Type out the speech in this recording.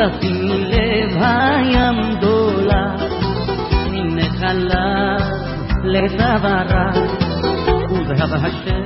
תשים לב הים דולה מן נחלה לצווארה וזהב השם